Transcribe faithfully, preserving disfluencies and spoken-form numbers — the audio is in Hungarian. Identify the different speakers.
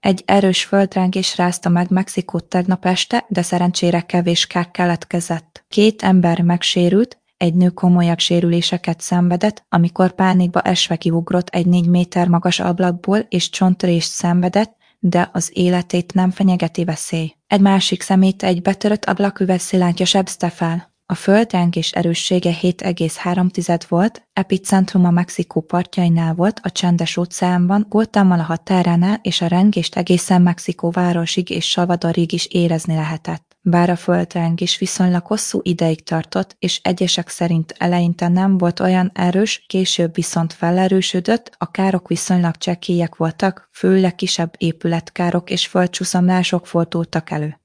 Speaker 1: Egy erős földrengés rázta meg Mexikót tegnap este, de szerencsére kevés kár keletkezett. Két ember megsérült, egy nő komolyabb sérüléseket szenvedett, amikor pánikba esve kiugrott egy négy méter magas ablakból és csontrést szenvedett, de az életét nem fenyegeti veszély. Egy másik szemét egy betörött ablaküveg szilánkja sebezte fel. A földrengés erőssége hét egész három volt, epicentruma Mexikó partjainál volt, a Csendes-óceánban, Guatemala a határánál, és a rengést egészen Mexikó városig és Salvadorig is érezni lehetett. Bár a földrengés viszonylag hosszú ideig tartott, és egyesek szerint eleinte nem volt olyan erős, később viszont felerősödött, a károk viszonylag csekélyek voltak, főleg kisebb épületkárok és földcsúszamlások fordultak elő.